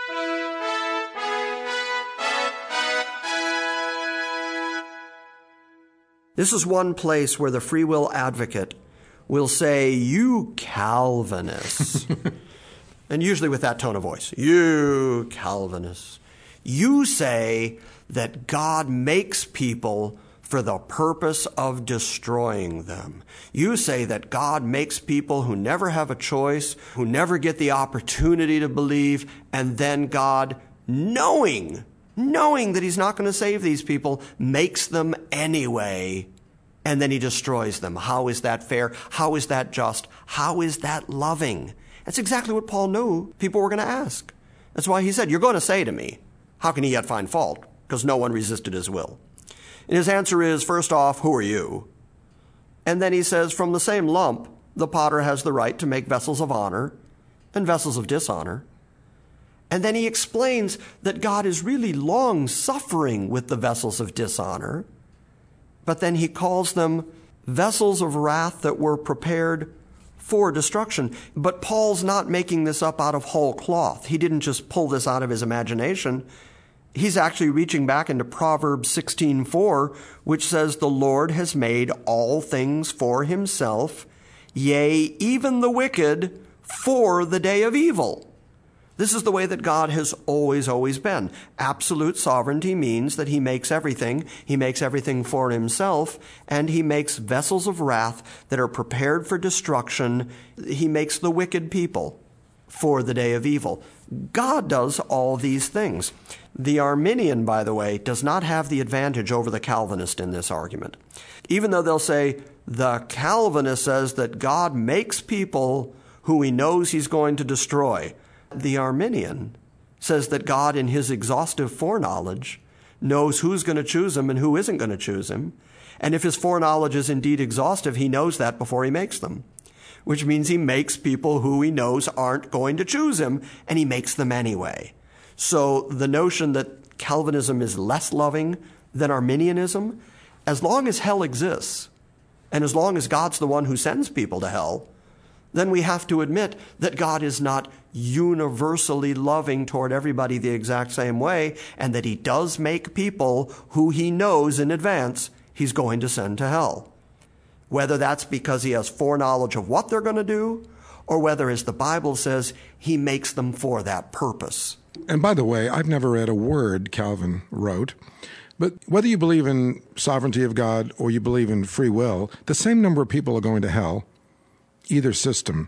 This is one place where the free will advocate will say, "You Calvinists," and usually with that tone of voice, "You Calvinists, you say that God makes people for the purpose of destroying them. You say that God makes people who never have a choice, who never get the opportunity to believe, and then God, knowing that he's not going to save these people, makes them anyway, and then he destroys them. How is that fair? How is that just? How is that loving?" That's exactly what Paul knew people were going to ask. That's why he said, "You're going to say to me, how can he yet find fault? Because no one resisted his will." And his answer is, first off, who are you? And then he says, from the same lump, the potter has the right to make vessels of honor and vessels of dishonor. And then he explains that God is really long-suffering with the vessels of dishonor, but then he calls them vessels of wrath that were prepared for destruction. But Paul's not making this up out of whole cloth. He didn't just pull this out of his imagination. He's actually reaching back into Proverbs 16:4, which says, "The Lord has made all things for himself, yea, even the wicked for the day of evil." This is the way that God has always been. Absolute sovereignty means that he makes everything for himself, and he makes vessels of wrath that are prepared for destruction. He makes the wicked people for the day of evil. God does all these things. The Arminian, by the way, does not have the advantage over the Calvinist in this argument. Even though they'll say, the Calvinist says that God makes people who he knows he's going to destroy. The Arminian says that God, in his exhaustive foreknowledge, knows who's going to choose him and who isn't going to choose him. And if his foreknowledge is indeed exhaustive, he knows that before he makes them, which means he makes people who he knows aren't going to choose him, and he makes them anyway. So the notion that Calvinism is less loving than Arminianism, as long as hell exists, and as long as God's the one who sends people to hell, then we have to admit that God is not universally loving toward everybody the exact same way, and that he does make people who he knows in advance he's going to send to hell. Whether that's because he has foreknowledge of what they're going to do, or whether, as the Bible says, he makes them for that purpose. And by the way, I've never read a word Calvin wrote, but whether you believe in sovereignty of God or you believe in free will, the same number of people are going to hell, either system.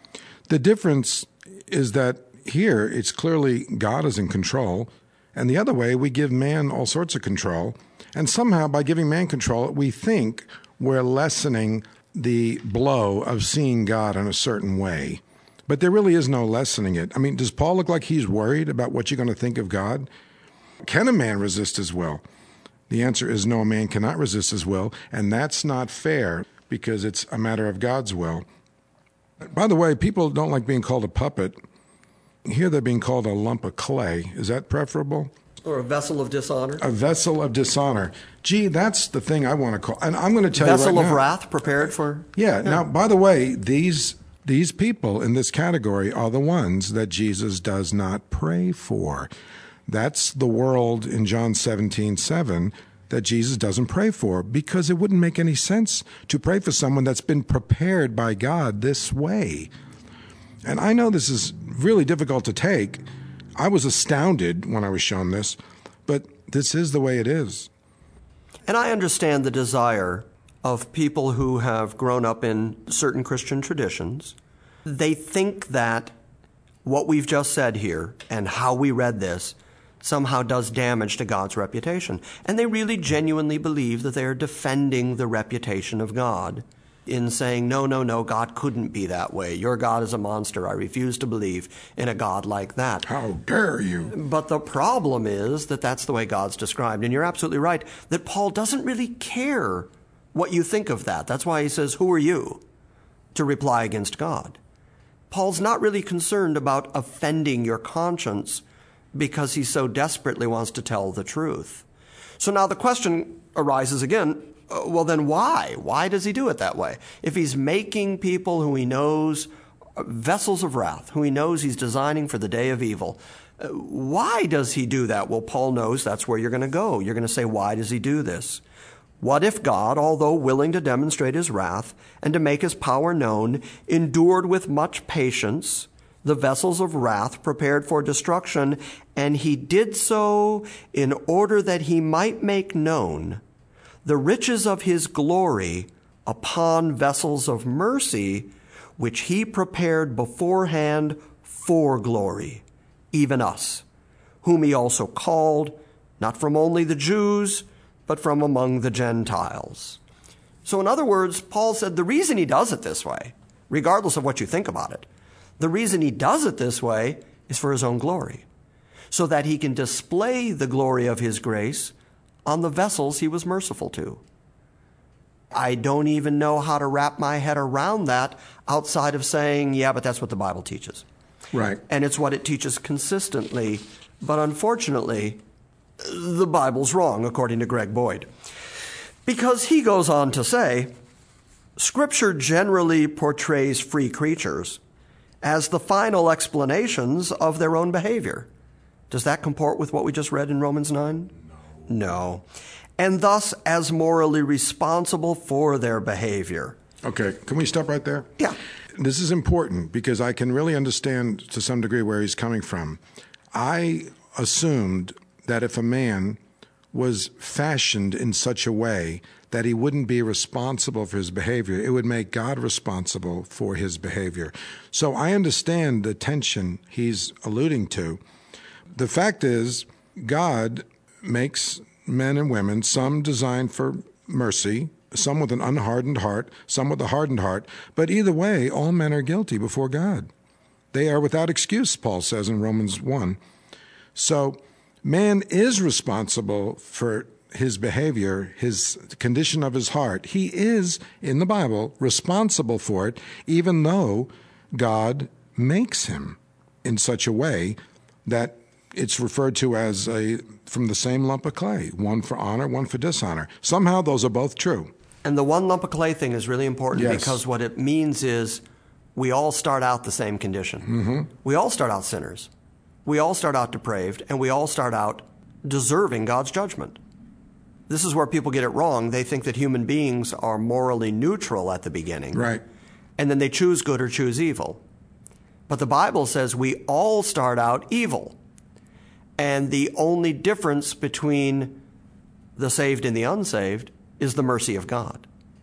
The difference is that here it's clearly God is in control, and the other way we give man all sorts of control, and somehow by giving man control, we think we're lessening the blow of seeing God in a certain way. But there really is no lessening it. I mean, does Paul look like he's worried about what you're going to think of God? Can a man resist his will? The answer is no, a man cannot resist his will, and that's not fair because it's a matter of God's will. By the way, people don't like being called a puppet. Here they're being called a lump of clay. Is that preferable? Or a vessel of dishonor? A vessel of dishonor. Gee, that's the thing I want to call. And I'm going to tell you right now. Vessel of wrath prepared for? Yeah. Now, by the way, these people in this category are the ones that Jesus does not pray for. That's the world in John 17:7 that Jesus doesn't pray for, because it wouldn't make any sense to pray for someone that's been prepared by God this way. And I know this is really difficult to take. I was astounded when I was shown this, but this is the way it is. And I understand the desire of people who have grown up in certain Christian traditions. They think that what we've just said here and how we read this somehow does damage to God's reputation. And they really genuinely believe that they are defending the reputation of God in saying, no, God couldn't be that way. Your God is a monster. I refuse to believe in a God like that. How dare you? But the problem is that that's the way God's described. And you're absolutely right that Paul doesn't really care what you think of that. That's why he says, who are you to reply against God? Paul's not really concerned about offending your conscience because he so desperately wants to tell the truth. So now the question arises again, well then why? Why does he do it that way? If he's making people who he knows vessels of wrath, who he knows he's designing for the day of evil. Why does he do that? Well, Paul knows that's where you're going to go. You're going to say, why does he do this? What if God, although willing to demonstrate his wrath and to make his power known, endured with much patience the vessels of wrath prepared for destruction, and he did so in order that he might make known the riches of his glory upon vessels of mercy, which he prepared beforehand for glory, even us, whom he also called, not from only the Jews, but from among the Gentiles. So in other words, Paul said the reason he does it this way, regardless of what you think about it, the reason he does it this way is for his own glory, so that he can display the glory of his grace on the vessels he was merciful to. I don't even know how to wrap my head around that outside of saying, yeah, but that's what the Bible teaches. Right. And it's what it teaches consistently. But unfortunately, the Bible's wrong, according to Greg Boyd. Because he goes on to say, Scripture generally portrays free creatures as the final explanations of their own behavior. Does that comport with what we just read in Romans 9? No. And thus as morally responsible for their behavior. Okay, can we stop right there? Yeah. This is important because I can really understand to some degree where he's coming from. I assumed that if a man was fashioned in such a way that he wouldn't be responsible for his behavior, it would make God responsible for his behavior. So I understand the tension he's alluding to. The fact is, God makes men and women, some designed for mercy, some with an unhardened heart, some with a hardened heart. But either way, all men are guilty before God. They are without excuse, Paul says in Romans 1. So man is responsible for his behavior, his condition of his heart. He is, in the Bible, responsible for it, even though God makes him in such a way that it's referred to as from the same lump of clay, one for honor, one for dishonor. Somehow those are both true. And the one lump of clay thing is really important, yes, because what it means is we all start out the same condition. Mm-hmm. We all start out sinners. We all start out depraved, and we all start out deserving God's judgment. This is where people get it wrong. They think that human beings are morally neutral at the beginning. Right. And then they choose good or choose evil. But the Bible says we all start out evil. And the only difference between the saved and the unsaved is the mercy of God.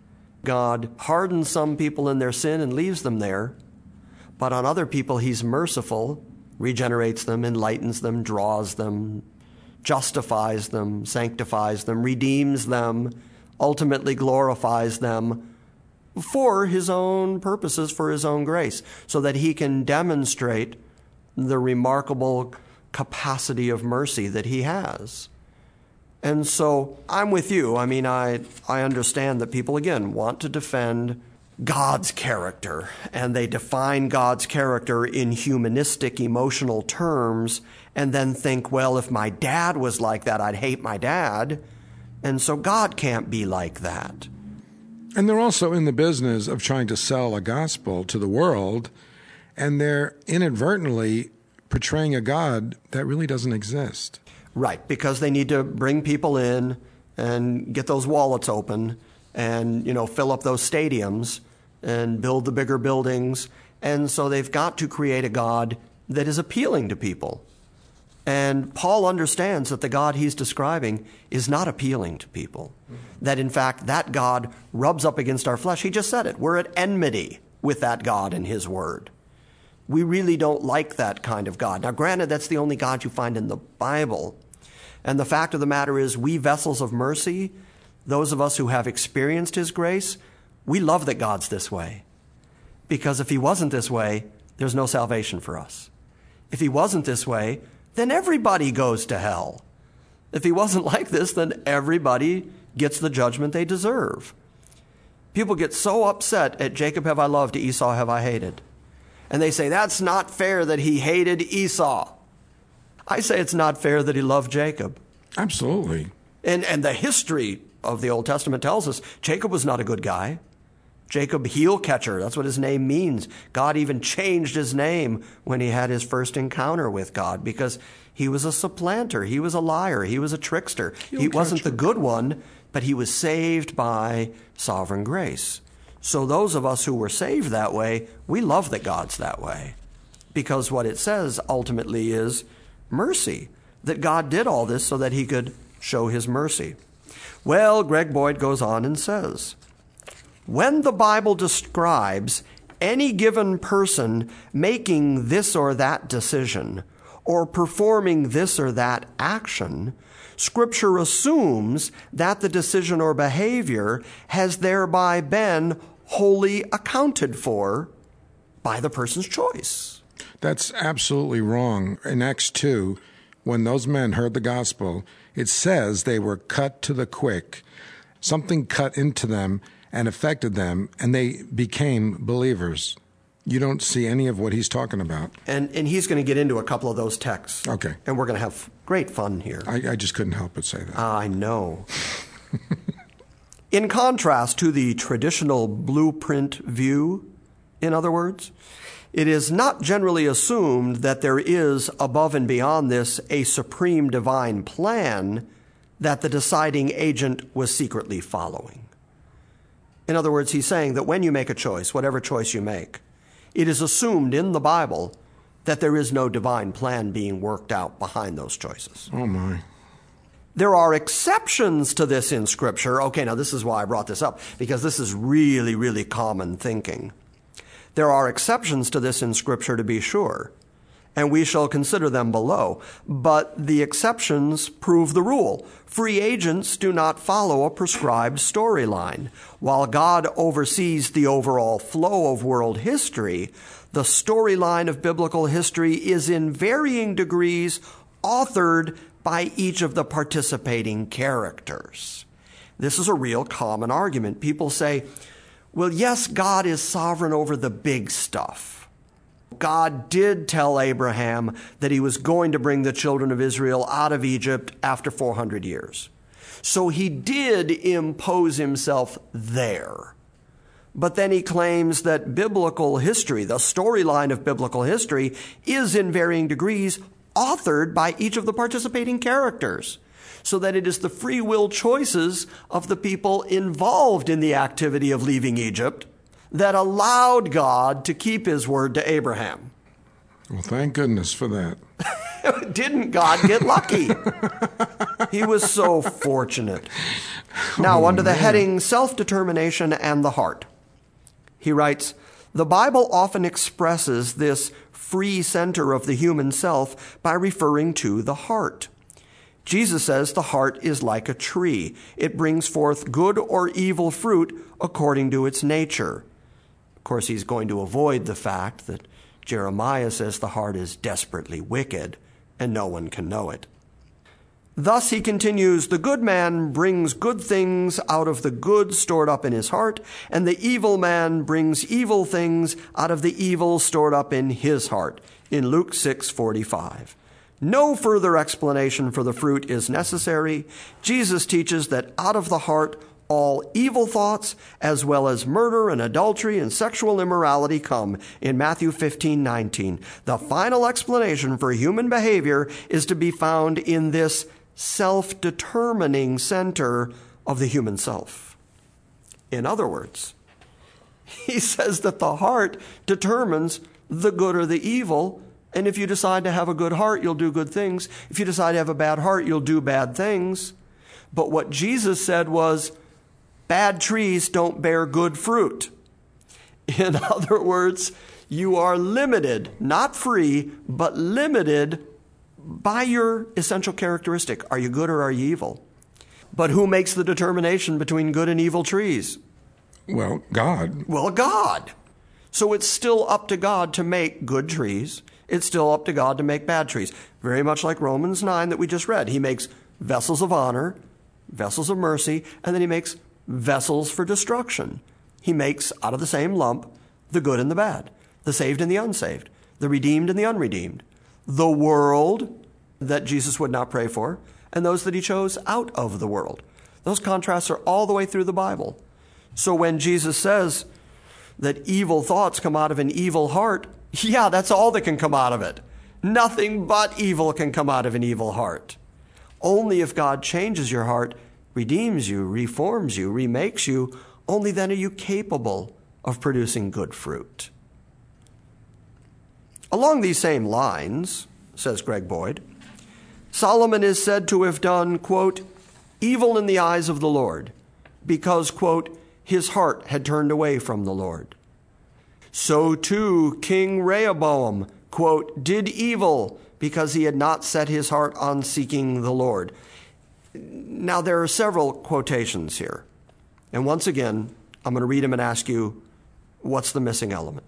God hardens some people in their sin and leaves them there, but on other people he's merciful, regenerates them, enlightens them, draws them, justifies them, sanctifies them, redeems them, ultimately glorifies them for his own purposes, for his own grace, so that he can demonstrate the remarkable capacity of mercy that he has. And so I'm with you. I mean, I understand that people, again, want to defend God's character, and they define God's character in humanistic, emotional terms, and then think, well, if my dad was like that, I'd hate my dad, and so God can't be like that. And they're also in the business of trying to sell a gospel to the world, and they're inadvertently portraying a God that really doesn't exist. Right, because they need to bring people in and get those wallets open and, fill up those stadiums and build the bigger buildings. And so they've got to create a God that is appealing to people. And Paul understands that the God he's describing is not appealing to people. That, in fact, that God rubs up against our flesh. He just said it. We're at enmity with that God and his word. We really don't like that kind of God. Now, granted, that's the only God you find in the Bible. And the fact of the matter is, we vessels of mercy, those of us who have experienced his grace, we love that God's this way. Because if he wasn't this way, there's no salvation for us. If he wasn't this way, then everybody goes to hell. If he wasn't like this, then everybody gets the judgment they deserve. People get so upset at Jacob have I loved, Esau have I hated. And they say, that's not fair that he hated Esau. I say it's not fair that he loved Jacob. Absolutely. And the history of the Old Testament tells us Jacob was not a good guy. Jacob heel catcher, that's what his name means. God even changed his name when he had his first encounter with God because he was a supplanter, he was a liar, he was a trickster. He wasn't the good one, but he was saved by sovereign grace. So those of us who were saved that way, we love that God's that way. Because what it says ultimately is mercy, that God did all this so that he could show his mercy. Well, Greg Boyd goes on and says, when the Bible describes any given person making this or that decision or performing this or that action, Scripture assumes that the decision or behavior has thereby been wholly accounted for by the person's choice. That's absolutely wrong. In Acts 2, when those men heard the gospel, it says they were cut to the quick. Something cut into them and affected them, and they became believers. You don't see any of what he's talking about. And he's going to get into a couple of those texts. Okay. And we're going to have great fun here. I just couldn't help but say that. I know. In contrast to the traditional blueprint view, in other words, it is not generally assumed that there is, above and beyond this, a supreme divine plan that the deciding agent was secretly following. In other words, he's saying that when you make a choice, whatever choice you make, it is assumed in the Bible that there is no divine plan being worked out behind those choices. Oh, my. There are exceptions to this in Scripture. Okay, now this is why I brought this up, because this is really, really common thinking. There are exceptions to this in Scripture, to be sure, and we shall consider them below. But the exceptions prove the rule. Free agents do not follow a prescribed storyline. While God oversees the overall flow of world history, the storyline of biblical history is in varying degrees authored by each of the participating characters. This is a real common argument. People say, well, yes, God is sovereign over the big stuff. God did tell Abraham that he was going to bring the children of Israel out of Egypt after 400 years. So he did impose himself there. But then he claims that biblical history, the storyline of biblical history, is in varying degrees authored by each of the participating characters, so that it is the free will choices of the people involved in the activity of leaving Egypt that allowed God to keep his word to Abraham. Well, thank goodness for that. Didn't God get lucky? He was so fortunate. Now, under the heading Self-Determination and the Heart, he writes, the Bible often expresses this free center of the human self by referring to the heart. Jesus says the heart is like a tree. It brings forth good or evil fruit according to its nature. Of course, he's going to avoid the fact that Jeremiah says the heart is desperately wicked and no one can know it. Thus, he continues, the good man brings good things out of the good stored up in his heart, and the evil man brings evil things out of the evil stored up in his heart, in Luke 6:45. No further explanation for the fruit is necessary. Jesus teaches that out of the heart all evil thoughts, as well as murder and adultery and sexual immorality, come in Matthew 15:19. The final explanation for human behavior is to be found in this self-determining center of the human self. In other words, he says that the heart determines the good or the evil, and if you decide to have a good heart, you'll do good things. If you decide to have a bad heart, you'll do bad things. But what Jesus said was, bad trees don't bear good fruit. In other words, you are limited, not free, but limited by your essential characteristic. Are you good or are you evil? But who makes the determination between good and evil trees? Well, God. Well, God. So it's still up to God to make good trees. It's still up to God to make bad trees. Very much like Romans 9 that we just read. He makes vessels of honor, vessels of mercy, and then he makes vessels for destruction. He makes out of the same lump the good and the bad, the saved and the unsaved, the redeemed and the unredeemed, the world that Jesus would not pray for, and those that he chose out of the world. Those contrasts are all the way through the Bible. So when Jesus says, that evil thoughts come out of an evil heart, yeah, that's all that can come out of it. Nothing but evil can come out of an evil heart. Only if God changes your heart, redeems you, reforms you, remakes you, only then are you capable of producing good fruit. Along these same lines, says Greg Boyd, Solomon is said to have done, quote, evil in the eyes of the Lord, because, quote, his heart had turned away from the Lord. So too King Rehoboam, quote, did evil because he had not set his heart on seeking the Lord. Now, there are several quotations here. And once again, I'm going to read them and ask you, what's the missing element?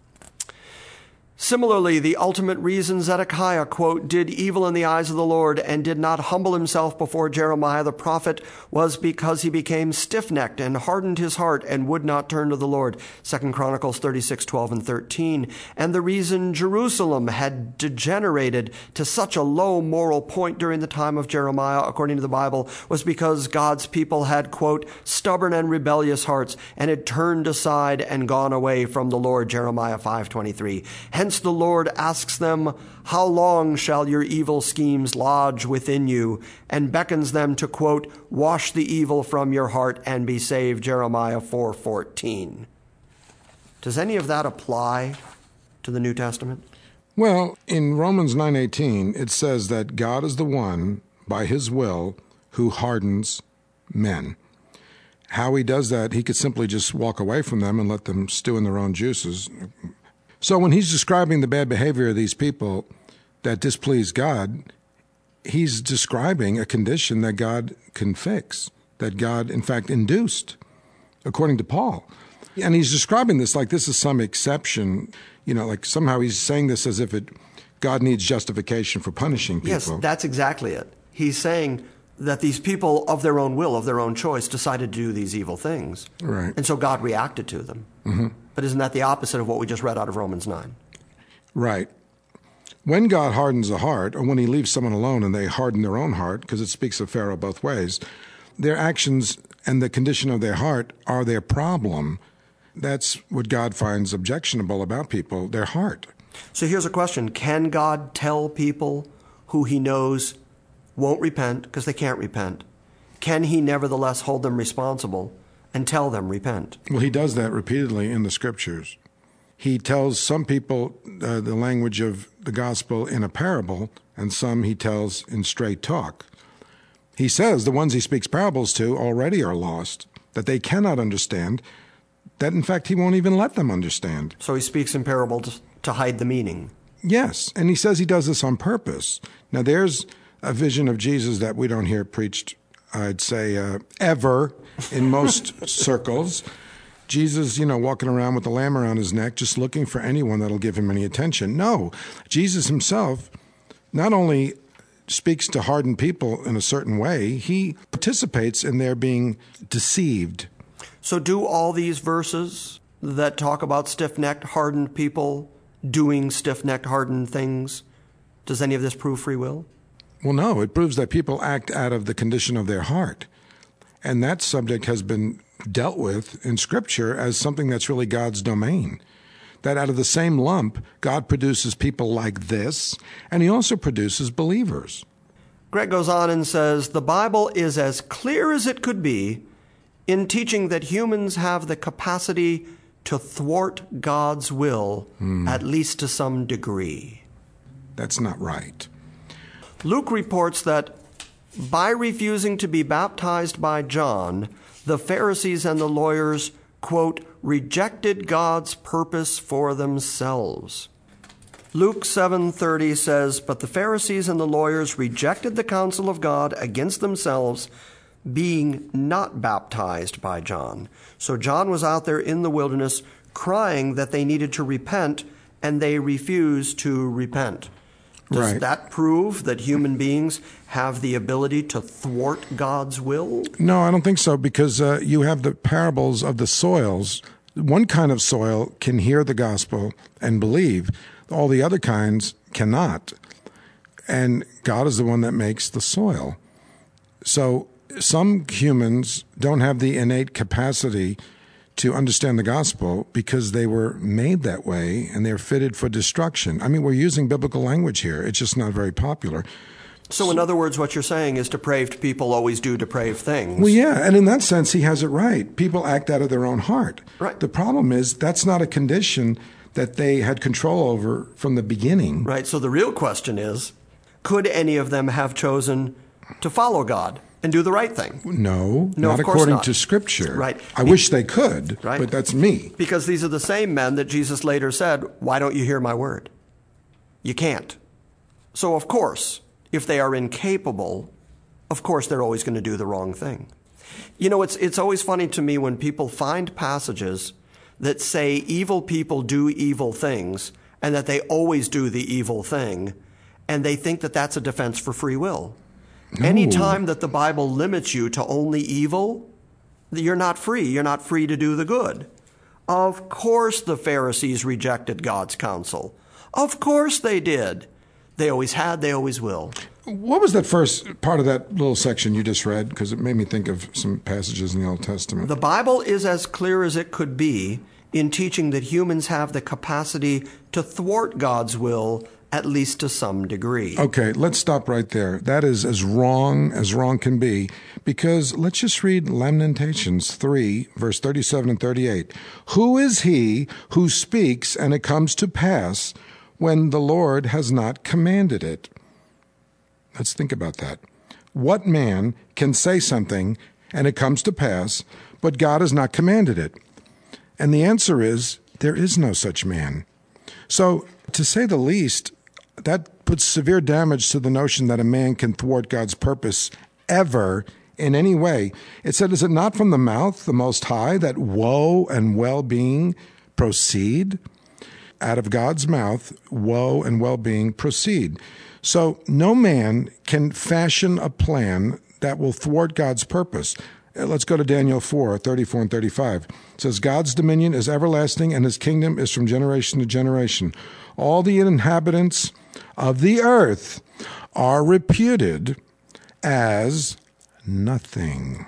Similarly, the ultimate reason Zedekiah, quote, did evil in the eyes of the Lord and did not humble himself before Jeremiah the prophet was because he became stiff-necked and hardened his heart and would not turn to the Lord. 2 Chronicles 36:12 and 13. And the reason Jerusalem had degenerated to such a low moral point during the time of Jeremiah, according to the Bible, was because God's people had, quote, stubborn and rebellious hearts and had turned aside and gone away from the Lord. Jeremiah 5:23. Hence the Lord asks them, how long shall your evil schemes lodge within you? And beckons them to, quote, wash the evil from your heart and be saved. Jeremiah 4:14. Does any of that apply to the New Testament? Well, in Romans 9:18, it says that God is the one, by his will, who hardens men. How he does that, he could simply just walk away from them and let them stew in their own juices. So when he's describing the bad behavior of these people that displease God, he's describing a condition that God can fix, that God, in fact, induced, according to Paul. And he's describing this like this is some exception, like somehow he's saying this as if God needs justification for punishing people. Yes, that's exactly it. He's saying that these people, of their own will, of their own choice, decided to do these evil things. Right. And so God reacted to them. Mm-hmm. But isn't that the opposite of what we just read out of Romans 9? Right. When God hardens a heart, or when he leaves someone alone and they harden their own heart, because it speaks of Pharaoh both ways, their actions and the condition of their heart are their problem. That's what God finds objectionable about people, their heart. So here's a question. Can God tell people who he knows won't repent because they can't repent? Can he nevertheless hold them responsible and tell them repent? Well, he does that repeatedly in the scriptures. He tells some people the language of the gospel in a parable, and some he tells in straight talk. He says the ones he speaks parables to already are lost, that they cannot understand, that in fact he won't even let them understand. So he speaks in parables to hide the meaning. Yes, and he says he does this on purpose. Now there's a vision of Jesus that we don't hear preached, I'd say, ever in most circles. Jesus, walking around with the lamb around his neck, just looking for anyone that'll give him any attention. No, Jesus himself not only speaks to hardened people in a certain way, he participates in their being deceived. So do all these verses that talk about stiff-necked, hardened people doing stiff-necked, hardened things, does any of this prove free will? Well, no, it proves that people act out of the condition of their heart. And that subject has been dealt with in Scripture as something that's really God's domain. That out of the same lump, God produces people like this, and he also produces believers. Greg goes on and says, the Bible is as clear as it could be in teaching that humans have the capacity to thwart God's will, at least to some degree. That's not right. Luke reports that by refusing to be baptized by John, the Pharisees and the lawyers, quote, rejected God's purpose for themselves. Luke 7:30 says, but the Pharisees and the lawyers rejected the counsel of God against themselves, being not baptized by John. So John was out there in the wilderness crying that they needed to repent, and they refused to repent. Does that prove that human beings have the ability to thwart God's will? No, I don't think so, because you have the parables of the soils. One kind of soil can hear the gospel and believe. All the other kinds cannot. And God is the one that makes the soil. So some humans don't have the innate capacity to understand the gospel because they were made that way and they're fitted for destruction. I mean, we're using biblical language here. It's just not very popular. So in other words, what you're saying is depraved people always do depraved things. Well, yeah, and in that sense, he has it right. People act out of their own heart. Right. The problem is that's not a condition that they had control over from the beginning. Right. So the real question is, could any of them have chosen to follow God and do the right thing? No, of course according not. to Scripture. Right. I wish they could, Right. but that's me. Because these are the same men that Jesus later said, why don't you hear my word? You can't. So of course, if they are incapable, of course they're always going to do the wrong thing. You know, it's always funny to me when people find passages that say evil people do evil things and that they always do the evil thing, and they think that that's a defense for free will. No. Anytime that the Bible limits you to only evil, you're not free. You're not free to do the good. Of course the Pharisees rejected God's counsel. Of course they did. They always had, they always will. What was that first part of that little section you just read? Because it made me think of some passages in the Old Testament. The Bible is as clear as it could be in teaching that humans have the capacity to thwart God's will, at least to some degree. Okay, let's stop right there. That is as wrong can be, because let's just read Lamentations 3, verse 37 and 38. Who is he who speaks and it comes to pass when the Lord has not commanded it? Let's think about that. What man can say something and it comes to pass, but God has not commanded it? And the answer is, there is no such man. So, to say the least, that puts severe damage to the notion that a man can thwart God's purpose ever in any way. It said, is it not from the mouth, the Most High, that woe and well-being proceed? Out of God's mouth, woe and well-being proceed. So no man can fashion a plan that will thwart God's purpose. Let's go to Daniel 4, 34 and 35. It says, God's dominion is everlasting, and his kingdom is from generation to generation. All the inhabitants of the earth are reputed as nothing.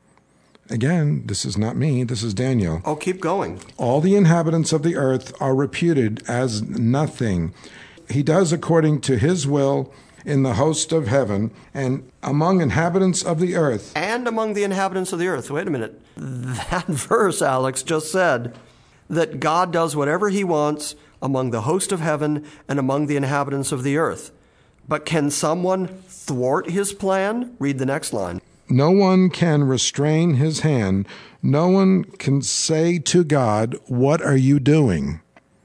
Again, this is not me, this is Daniel. Oh, keep going. All the inhabitants of the earth are reputed as nothing. He does according to his will in the host of heaven and among inhabitants of the earth. And among the inhabitants of the earth. Wait a minute. That verse, Alex, just said that God does whatever he wants among the host of heaven and among the inhabitants of the earth. But can someone thwart his plan? Read the next line. No one can restrain his hand. No one can say to God, what are you doing?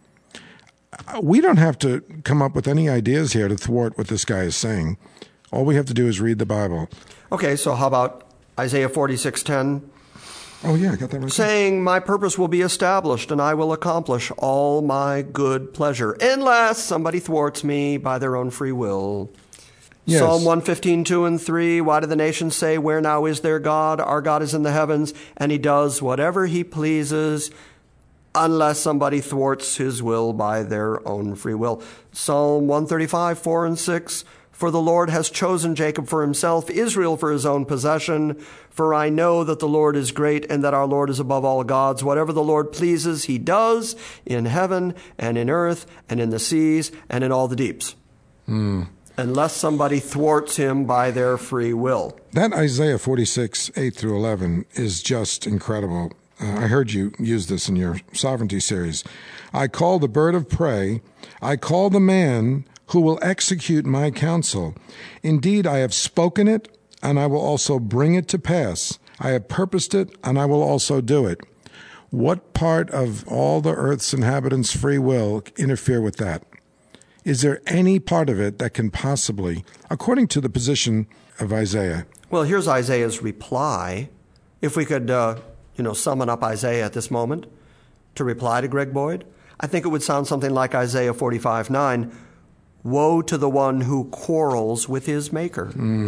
We don't have to come up with any ideas here to thwart what this guy is saying. All we have to do is read the Bible. Okay, so how about Isaiah 46:10? Oh, yeah, I got that right. Saying, my purpose will be established, and I will accomplish all my good pleasure, unless somebody thwarts me by their own free will. Yes. Psalm 115:2 and 3, why do the nations say, where now is their God? Our God is in the heavens, and he does whatever he pleases, unless somebody thwarts his will by their own free will. Psalm 135:4 and 6, for the Lord has chosen Jacob for himself, Israel for his own possession. For I know that the Lord is great and that our Lord is above all gods. Whatever the Lord pleases, he does in heaven and in earth and in the seas and in all the deeps. Unless somebody thwarts him by their free will. That Isaiah 46, 8 through 11 is just incredible. I heard you use this in your sovereignty series. I call the bird of prey. I call the man who will execute my counsel. Indeed, I have spoken it, and I will also bring it to pass. I have purposed it, and I will also do it. What part of all the earth's inhabitants' free will interfere with that? Is there any part of it that can possibly, according to the position of Isaiah? Well, here's Isaiah's reply. If we could, summon up Isaiah at this moment to reply to Greg Boyd, I think it would sound something like Isaiah 45:9. Woe to the one who quarrels with his maker.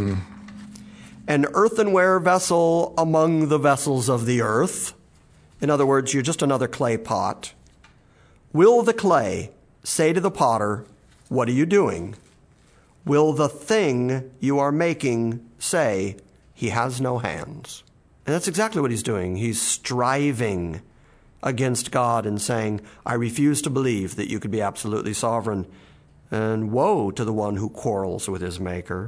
An earthenware vessel among the vessels of the earth. In other words, you're just another clay pot. Will the clay say to the potter, what are you doing? Will the thing you are making say, he has no hands? And that's exactly what he's doing. He's striving against God and saying, I refuse to believe that you could be absolutely sovereign. And woe to the one who quarrels with his maker.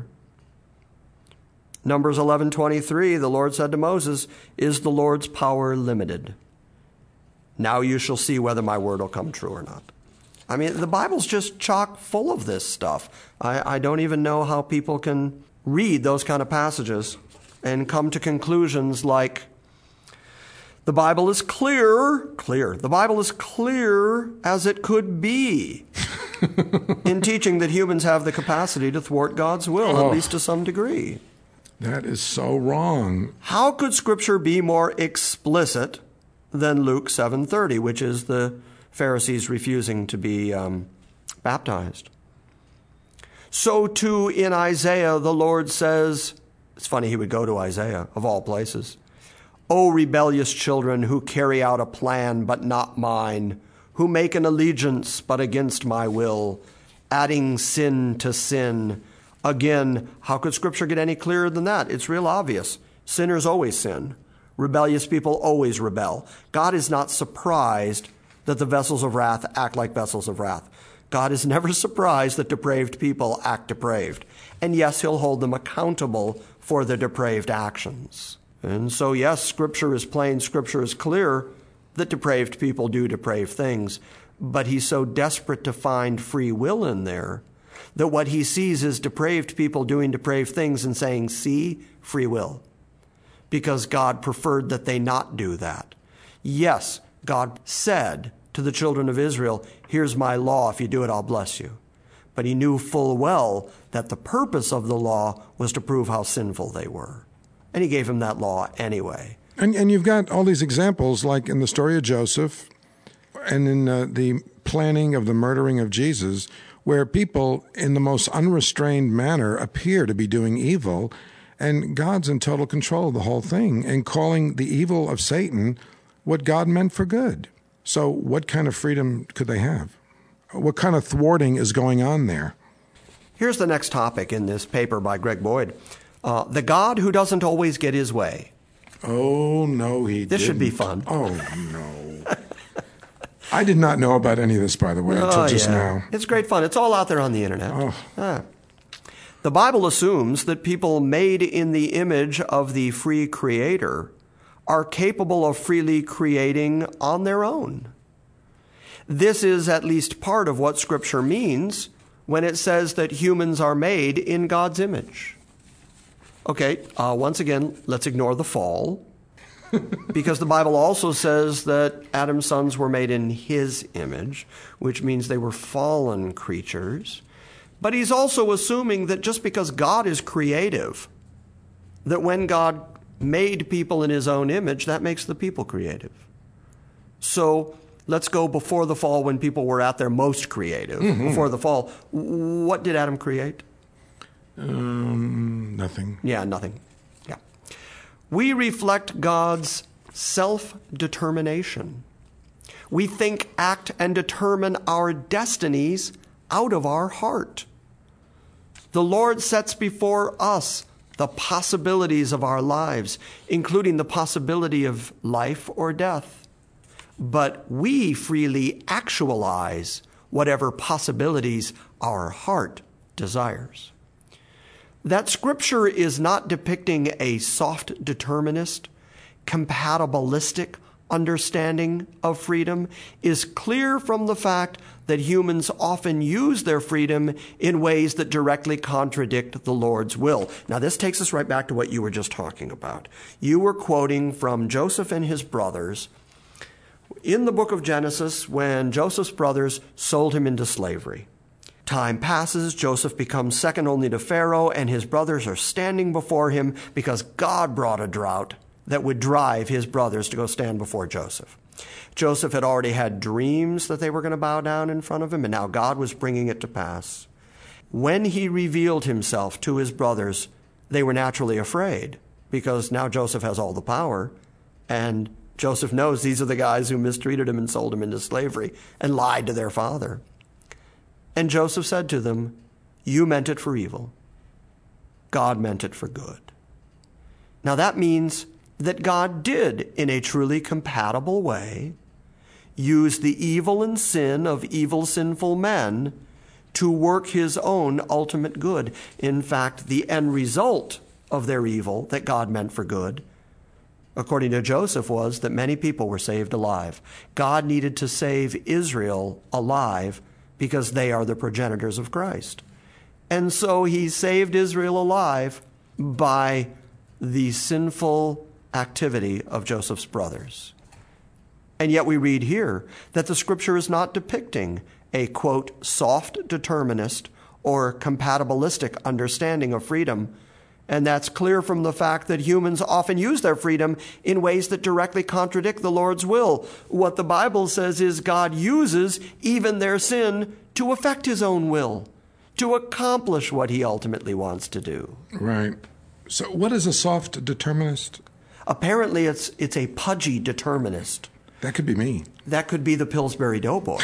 Numbers 11:23, the Lord said to Moses, is the Lord's power limited? Now you shall see whether my word will come true or not. I mean, the Bible's just chock full of this stuff. I don't even know how people can read those kind of passages and come to conclusions like, the Bible is clear. The Bible is clear as it could be in teaching that humans have the capacity to thwart God's will, at least to some degree. That is so wrong. How could Scripture be more explicit than Luke 7:30, which is the Pharisees refusing to be baptized? So too in Isaiah, the Lord says, it's funny he would go to Isaiah, of all places, O rebellious children who carry out a plan but not mine, who make an allegiance but against my will, adding sin to sin. Again, how could Scripture get any clearer than that? It's real obvious. Sinners always sin. Rebellious people always rebel. God is not surprised that the vessels of wrath act like vessels of wrath. God is never surprised that depraved people act depraved. And yes, he'll hold them accountable for their depraved actions. And so, yes, Scripture is plain, Scripture is clear that depraved people do depraved things. But he's so desperate to find free will in there that what he sees is depraved people doing depraved things and saying, see, free will. Because God preferred that they not do that. Yes, God said to the children of Israel, here's my law, if you do it, I'll bless you. But he knew full well that the purpose of the law was to prove how sinful they were. And he gave him that law anyway. And you've got all these examples, like in the story of Joseph and in the planning of the murdering of Jesus, where people in the most unrestrained manner appear to be doing evil, and God's in total control of the whole thing and calling the evil of Satan what God meant for good. So what kind of freedom could they have? What kind of thwarting is going on there? Here's the next topic in this paper by Greg Boyd. The God who doesn't always get his way. Oh, no, he didn't. This should be fun. Oh, no. I did not know about any of this, by the way, until just now. It's great fun. It's all out there on the internet. The Bible assumes that people made in the image of the free Creator are capable of freely creating on their own. This is at least part of what Scripture means when it says that humans are made in God's image. Okay, once again, let's ignore the fall, because the Bible also says that Adam's sons were made in his image, which means they were fallen creatures. But he's also assuming that just because God is creative, that when God made people in his own image, that makes the people creative. So let's go before the fall, when people were at their most creative. Before the fall, what did Adam create? Nothing. Yeah, nothing. Yeah. We reflect God's self-determination. We think, act, and determine our destinies out of our heart. The Lord sets before us the possibilities of our lives, including the possibility of life or death. But we freely actualize whatever possibilities our heart desires. That Scripture is not depicting a soft determinist, compatibilistic understanding of freedom is clear from the fact that humans often use their freedom in ways that directly contradict the Lord's will. Now, this takes us right back to what you were just talking about. You were quoting from Joseph and his brothers in the book of Genesis when Joseph's brothers sold him into slavery. Time passes, Joseph becomes second only to Pharaoh, and his brothers are standing before him because God brought a drought that would drive his brothers to go stand before Joseph. Joseph had already had dreams that they were going to bow down in front of him, and now God was bringing it to pass. When he revealed himself to his brothers, they were naturally afraid because now Joseph has all the power, and Joseph knows these are the guys who mistreated him and sold him into slavery and lied to their father. And Joseph said to them, "You meant it for evil. God meant it for good." Now that means that God did, in a truly compatible way, use the evil and sin of evil, sinful men to work his own ultimate good. In fact, the end result of their evil that God meant for good, according to Joseph, was that many people were saved alive. God needed to save Israel alive because they are the progenitors of Christ. And so he saved Israel alive by the sinful activity of Joseph's brothers. And yet we read here that the Scripture is not depicting a, quote, soft determinist or compatibilistic understanding of freedom. And that's clear from the fact that humans often use their freedom in ways that directly contradict the Lord's will. What the Bible says is God uses even their sin to effect his own will, to accomplish what he ultimately wants to do. Right. So what is a soft determinist? Apparently it's a pudgy determinist. That could be me. That could be the Pillsbury Doughboy.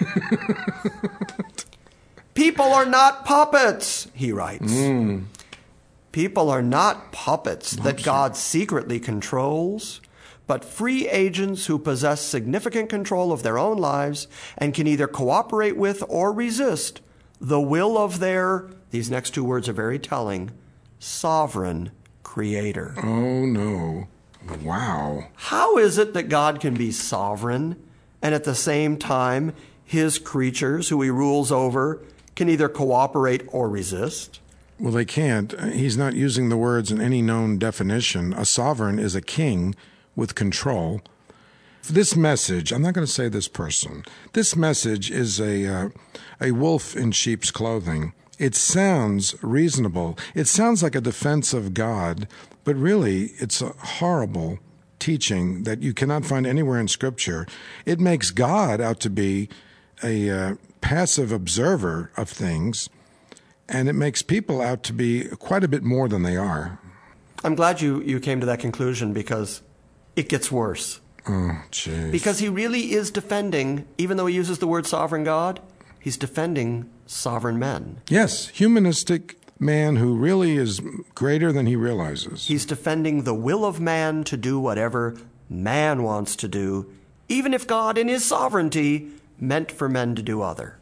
People are not puppets, he writes. People are not puppets that God secretly controls, but free agents who possess significant control of their own lives and can either cooperate with or resist the will of their, these next two words are very telling, sovereign creator. Oh, no. Wow. How is it that God can be sovereign and at the same time his creatures who he rules over can either cooperate or resist? Well, they can't. He's not using the words in any known definition. A sovereign is a king with control. This message, I'm not going to say this person, this message is a wolf in sheep's clothing. It sounds reasonable. It sounds like a defense of God, but really it's a horrible teaching that you cannot find anywhere in Scripture. It makes God out to be a passive observer of things, and it makes people out to be quite a bit more than they are. I'm glad you came to that conclusion because it gets worse. Oh, jeez. Because he really is defending, even though he uses the word sovereign God, he's defending sovereign men. Yes, humanistic man who really is greater than he realizes. He's defending the will of man to do whatever man wants to do, even if God in his sovereignty meant for men to do other.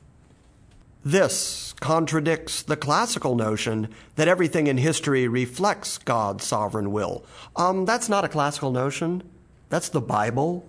This contradicts the classical notion that everything in history reflects God's sovereign will. That's not a classical notion. That's the Bible.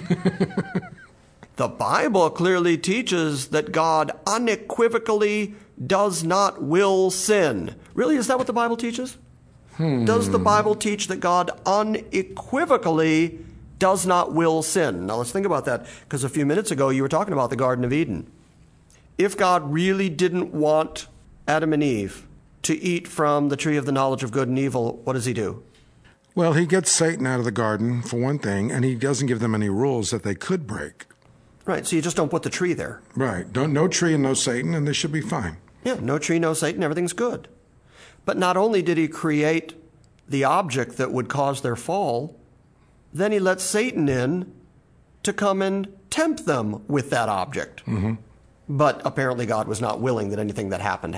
The Bible clearly teaches that God unequivocally does not will sin. Really, is that what the Bible teaches? Does the Bible teach that God unequivocally does not will sin? Now let's think about that, because a few minutes ago you were talking about the Garden of Eden. If God really didn't want Adam and Eve to eat from the tree of the knowledge of good and evil, what does he do? Well, he gets Satan out of the garden, for one thing, and he doesn't give them any rules that they could break. Right, so you just don't put the tree there. Right. No tree and no Satan, and they should be fine. Yeah, no tree, no Satan, everything's good. But not only did he create the object that would cause their fall, then he let Satan in to come and tempt them with that object. But apparently God was not willing that anything that happened.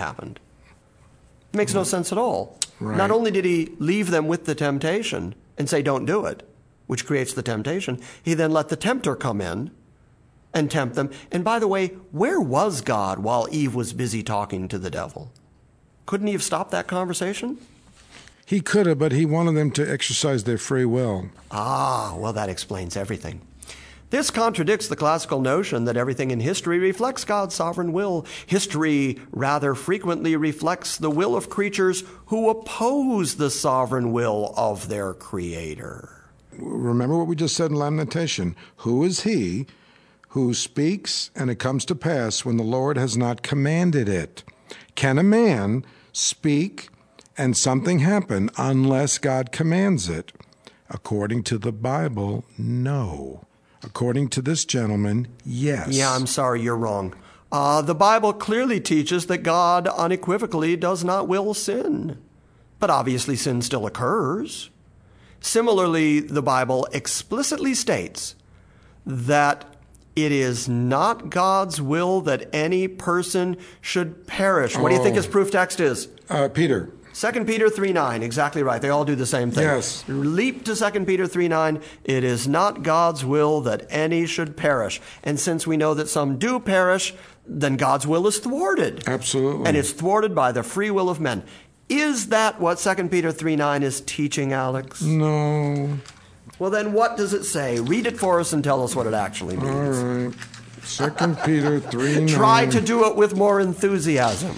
It makes no sense at all. Right. Not only did he leave them with the temptation and say, don't do it, which creates the temptation, he then let the tempter come in and tempt them. And by the way, where was God while Eve was busy talking to the devil? Couldn't he have stopped that conversation? He could have, but he wanted them to exercise their free will. Ah, well, that explains everything. This contradicts the classical notion that everything in history reflects God's sovereign will. History rather frequently reflects the will of creatures who oppose the sovereign will of their Creator. Remember what we just said in Lamentation. Who is he who speaks and it comes to pass when the Lord has not commanded it? Can a man speak and something happen unless God commands it? According to the Bible, no. According to this gentleman, yes. Yeah, I'm sorry, you're wrong. The Bible clearly teaches that God unequivocally does not will sin. But obviously sin still occurs. Similarly, the Bible explicitly states that it is not God's will that any person should perish. What do you think his proof text is? Peter. 2 Peter 3:9, exactly right. They all do the same thing. Yes. Leap to 2 Peter 3:9. It is not God's will that any should perish. And since we know that some do perish, then God's will is thwarted. Absolutely. And it's thwarted by the free will of men. Is that what 2 Peter 3:9 is teaching, Alex? No. Well, then what does it say? Read it for us and tell us what it actually means. All right. 2 Peter 3:9. Try to do it with more enthusiasm.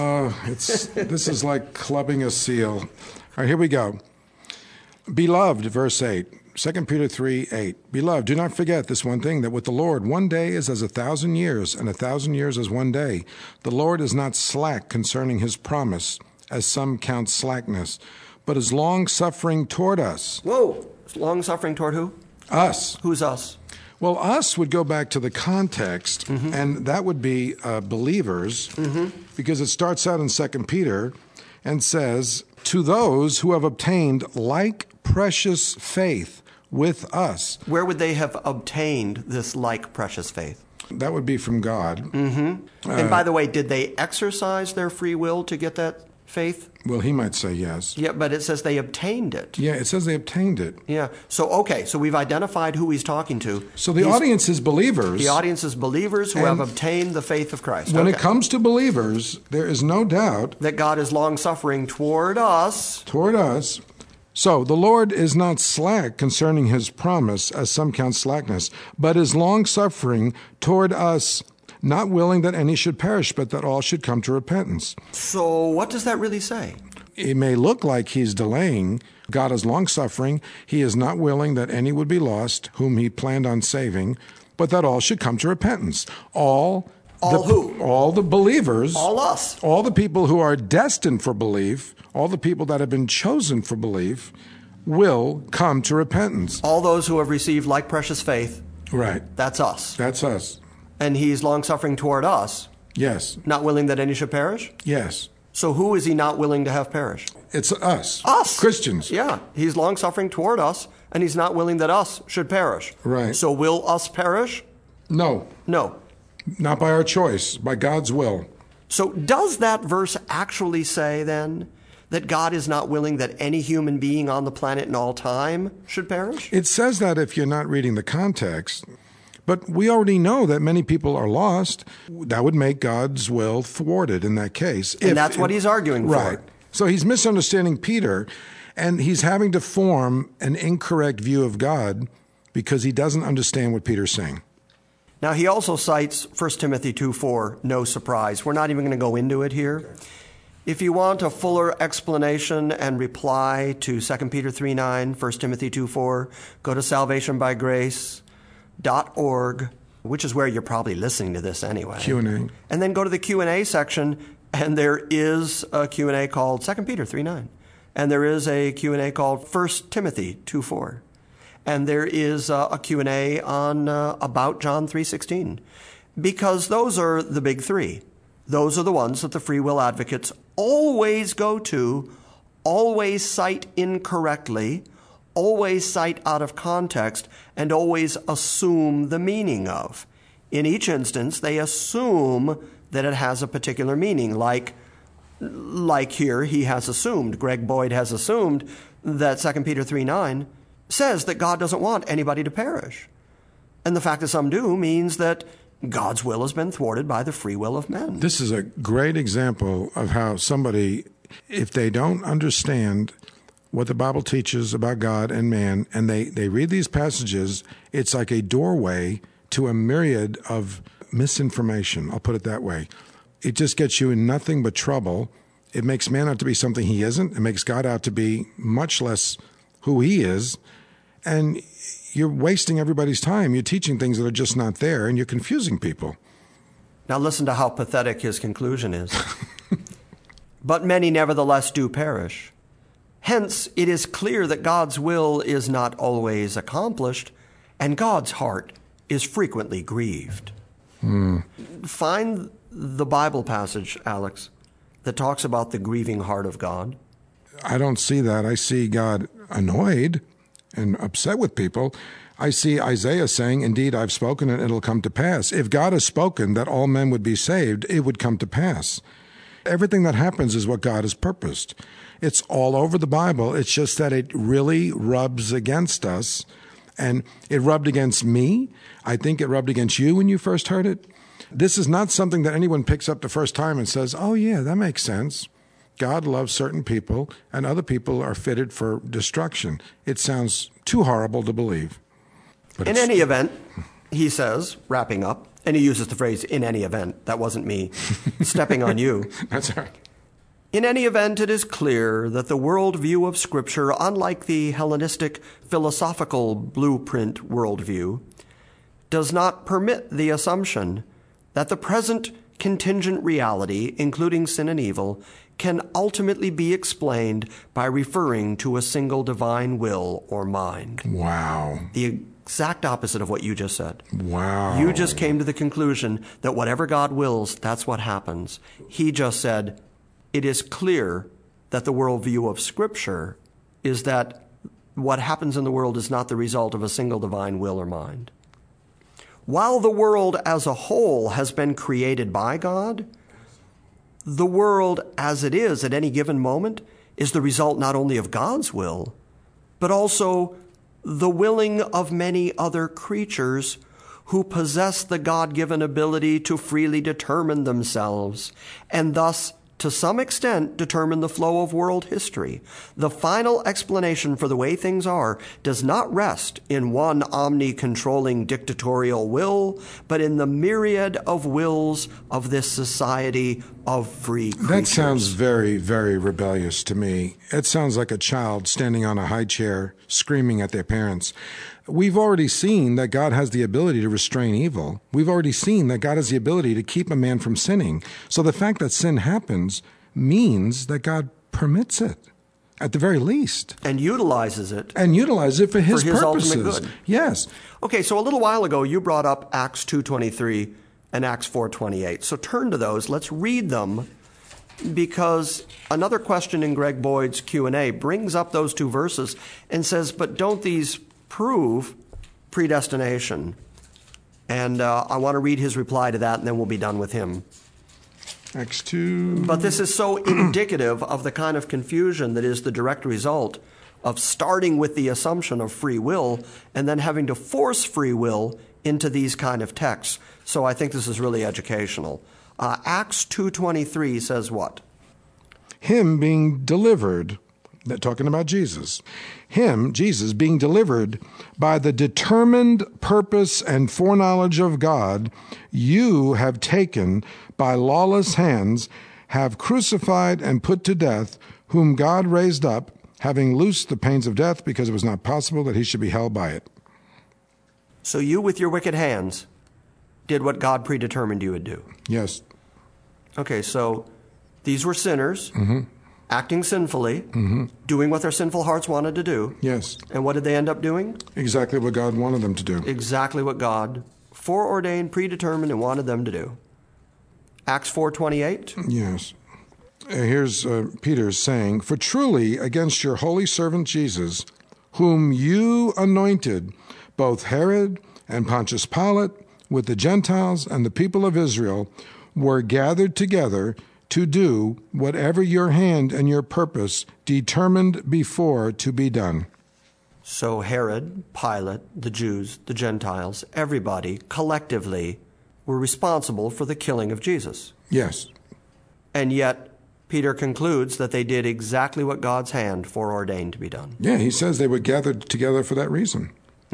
This is like clubbing a seal. All right, here we go. Beloved, verse 8. 2 Peter 3:8. Beloved, do not forget this one thing, that with the Lord 1 day is as 1,000 years, and 1,000 years as 1 day. The Lord is not slack concerning his promise, as some count slackness, but is long-suffering toward us. Whoa. Long-suffering toward who? Us. Who's us? Well, us would go back to the context, and that would be believers, because it starts out in 2 Peter and says, to those who have obtained like precious faith with us. Where would they have obtained this like precious faith? That would be from God. And by the way, did they exercise their free will to get that faith? Well, he might say yes. Yeah, but it says they obtained it. Yeah, it says they obtained it. Yeah. So, okay, so we've identified who he's talking to. So the audience is believers. The audience is believers who have obtained the faith of Christ. When it comes to believers, there is no doubt that God is long-suffering toward us. Toward us. So the Lord is not slack concerning his promise, as some count slackness, but is long-suffering toward us, not willing that any should perish, but that all should come to repentance. So what does that really say? It may look like he's delaying. God is long-suffering. He is not willing that any would be lost, whom he planned on saving, but that all should come to repentance. All who? All the believers. All us. All the people who are destined for belief, all the people that have been chosen for belief, will come to repentance. All those who have received like precious faith. Right. That's us. That's us. And he's long-suffering toward us. Yes. Not willing that any should perish? Yes. So who is he not willing to have perish? It's us. Us. Christians. Yeah. He's long-suffering toward us, and he's not willing that us should perish. Right. So will us perish? No. No. Not by our choice, by God's will. So does that verse actually say, then, that God is not willing that any human being on the planet in all time should perish? It says that if you're not reading the context. But we already know that many people are lost. That would make God's will thwarted in that case. And that's what he's arguing for. Right. So he's misunderstanding Peter, and he's having to form an incorrect view of God because he doesn't understand what Peter's saying. Now, he also cites 1 Timothy 2:4, no surprise. We're not even going to go into it here. If you want a fuller explanation and reply to 2 Peter 3:9, 1 Timothy 2:4, go to salvationbygrace.org, which is where you're probably listening to this anyway. Q&A. And then go to the Q&A section, and there is a Q&A called 2 Peter 3:9. And there is a Q&A called 1 Timothy 2:4. And there is a Q&A on about John 3:16. Because those are the big three. Those are the ones that the free will advocates always go to, always cite incorrectly, always cite out of context, and always assume the meaning of. In each instance, they assume that it has a particular meaning, like here he has assumed, Greg Boyd has assumed that 2 Peter 3:9 says that God doesn't want anybody to perish. And the fact that some do means that God's will has been thwarted by the free will of men. This is a great example of how somebody, if they don't understand what the Bible teaches about God and man, and they read these passages, it's like a doorway to a myriad of misinformation. I'll put it that way. It just gets you in nothing but trouble. It makes man out to be something he isn't. It makes God out to be much less who he is. And you're wasting everybody's time. You're teaching things that are just not there, and you're confusing people. Now listen to how pathetic his conclusion is. But many nevertheless do perish. Hence, it is clear that God's will is not always accomplished, and God's heart is frequently grieved. Find the Bible passage, Alex, that talks about the grieving heart of God. I don't see that. I see God annoyed and upset with people. I see Isaiah saying, indeed, I've spoken and it'll come to pass. If God has spoken that all men would be saved, it would come to pass. Everything that happens is what God has purposed. It's all over the Bible. It's just that it really rubs against us. And it rubbed against me. I think it rubbed against you when you first heard it. This is not something that anyone picks up the first time and says, oh, yeah, that makes sense. God loves certain people, and other people are fitted for destruction. It sounds too horrible to believe. But in any event, he says, wrapping up, and he uses the phrase, in any event. That wasn't me stepping on you. That's all right. In any event, it is clear that the worldview of Scripture, unlike the Hellenistic philosophical blueprint worldview, does not permit the assumption that the present contingent reality, including sin and evil, can ultimately be explained by referring to a single divine will or mind. Wow. The exact opposite of what you just said. Wow. You just came to the conclusion that whatever God wills, that's what happens. He just said, it is clear that the worldview of Scripture is that what happens in the world is not the result of a single divine will or mind. While the world as a whole has been created by God, the world as it is at any given moment is the result not only of God's will, but also the willing of many other creatures who possess the God-given ability to freely determine themselves, and thus to some extent determine the flow of world history. The final explanation for the way things are does not rest in one omni-controlling dictatorial will, but in the myriad of wills of this society of free creatures. That sounds very, very rebellious to me. It sounds like a child standing on a high chair screaming at their parents. We've already seen that God has the ability to restrain evil. We've already seen that God has the ability to keep a man from sinning. So the fact that sin happens means that God permits it, at the very least. And utilizes it. And utilizes it for his purposes. Ultimate good. Yes. Okay, so a little while ago, you brought up Acts 2:23 and Acts 4:28. So turn to those. Let's read them, because another question in Greg Boyd's Q&A brings up those two verses and says, but don't these prove predestination? And I want to read his reply to that, and then we'll be done with him. Acts 2. But this is so indicative of the kind of confusion that is the direct result of starting with the assumption of free will and then having to force free will into these kind of texts. So I think this is really educational. Acts 2:23 says what? Him being delivered, they're talking about Jesus. Him, Jesus, being delivered by the determined purpose and foreknowledge of God, you have taken by lawless hands, have crucified and put to death, whom God raised up, having loosed the pains of death, because it was not possible that he should be held by it. So you, with your wicked hands, did what God predetermined you would do. Yes. Okay, so these were sinners, acting sinfully, doing what their sinful hearts wanted to do. Yes. And what did they end up doing? Exactly what God wanted them to do. Exactly what God foreordained, predetermined, and wanted them to do. Acts 4:28. Yes. Here's Peter saying, for truly against your holy servant Jesus, whom you anointed, both Herod and Pontius Pilate, with the Gentiles and the people of Israel, were gathered together to do whatever your hand and your purpose determined before to be done. So Herod, Pilate, the Jews, the Gentiles, everybody collectively were responsible for the killing of Jesus. Yes. And yet, Peter concludes that they did exactly what God's hand foreordained to be done. Yeah, he says they were gathered together for that reason.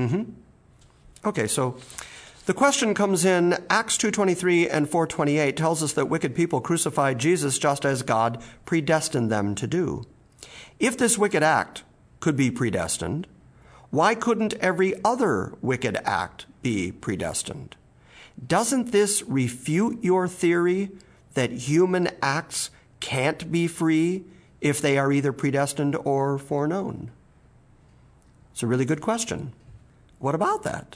Okay, so the question comes in, Acts 2:23 and 4:28 tells us that wicked people crucified Jesus just as God predestined them to do. If this wicked act could be predestined, why couldn't every other wicked act be predestined? Doesn't this refute your theory that human acts can't be free if they are either predestined or foreknown? It's a really good question. What about that?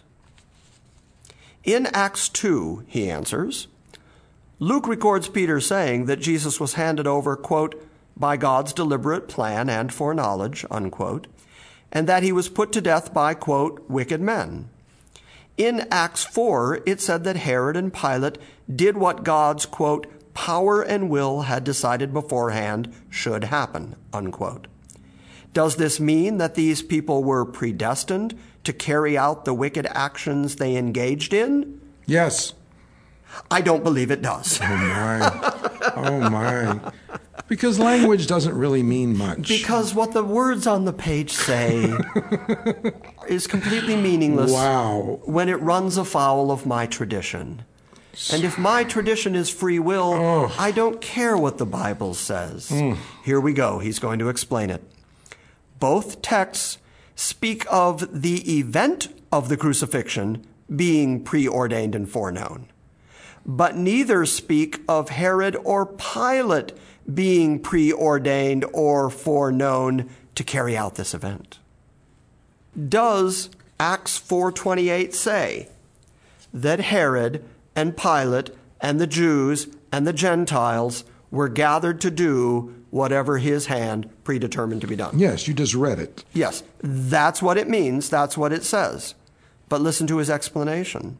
In Acts 2, he answers, Luke records Peter saying that Jesus was handed over, quote, by God's deliberate plan and foreknowledge, unquote, and that he was put to death by, quote, wicked men. In Acts 4, it said that Herod and Pilate did what God's, quote, power and will had decided beforehand should happen, unquote. Does this mean that these people were predestined to carry out the wicked actions they engaged in? Yes. I don't believe it does. Oh, my. Oh, my. Because language doesn't really mean much. Because what the words on the page say is completely meaningless. Wow. When it runs afoul of my tradition. And if my tradition is free will, I don't care what the Bible says. Here we go. He's going to explain it. Both texts speak of the event of the crucifixion being preordained and foreknown. But neither speak of Herod or Pilate being preordained or foreknown to carry out this event. Does Acts 4:28 say that Herod and Pilate and the Jews and the Gentiles were gathered to do whatever his hand predetermined to be done? Yes, you just read it. Yes, that's what it means. That's what it says. But listen to his explanation.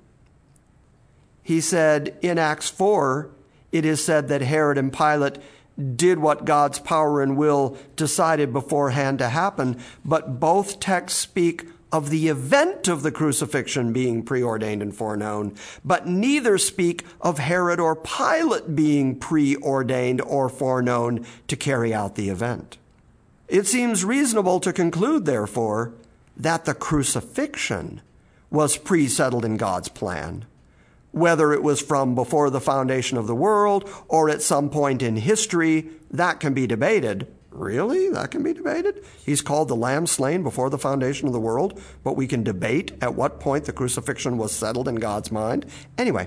He said in Acts 4, it is said that Herod and Pilate did what God's power and will decided beforehand to happen, but both texts speak of the event of the crucifixion being preordained and foreknown, but neither speak of Herod or Pilate being preordained or foreknown to carry out the event. It seems reasonable to conclude, therefore, that the crucifixion was pre-settled in God's plan. Whether it was from before the foundation of the world or at some point in history, that can be debated. Really? That can be debated? He's called the Lamb slain before the foundation of the world, but we can debate at what point the crucifixion was settled in God's mind. Anyway,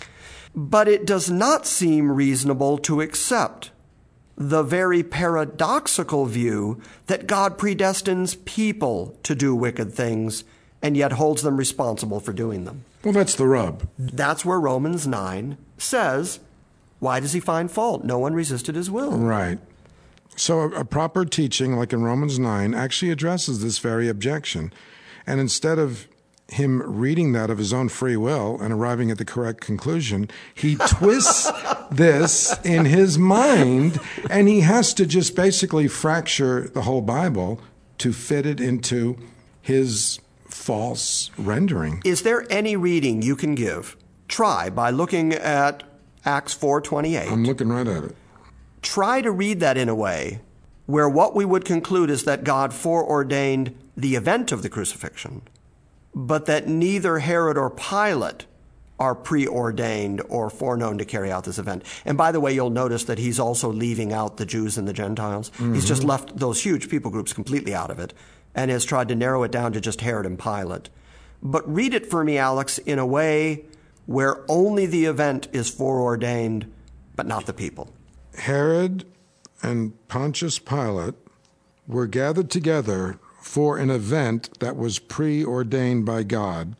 but it does not seem reasonable to accept the very paradoxical view that God predestines people to do wicked things and yet holds them responsible for doing them. Well, that's the rub. That's where Romans 9 says, why does he find fault? No one resisted his will. Right. So a proper teaching, like in Romans 9, actually addresses this very objection. And instead of him reading that of his own free will and arriving at the correct conclusion, he twists this in his mind, and he has to just basically fracture the whole Bible to fit it into his false rendering. Is there any reading you can give? Try by looking at Acts 4:28. I'm looking right at it. Try to read that in a way where what we would conclude is that God foreordained the event of the crucifixion, but that neither Herod or Pilate are preordained or foreknown to carry out this event. And by the way, you'll notice that he's also leaving out the Jews and the Gentiles. Mm-hmm. He's just left those huge people groups completely out of it and has tried to narrow it down to just Herod and Pilate. But read it for me, Alex, in a way where only the event is foreordained, but not the people. Herod and Pontius Pilate were gathered together for an event that was preordained by God.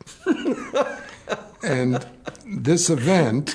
And this event,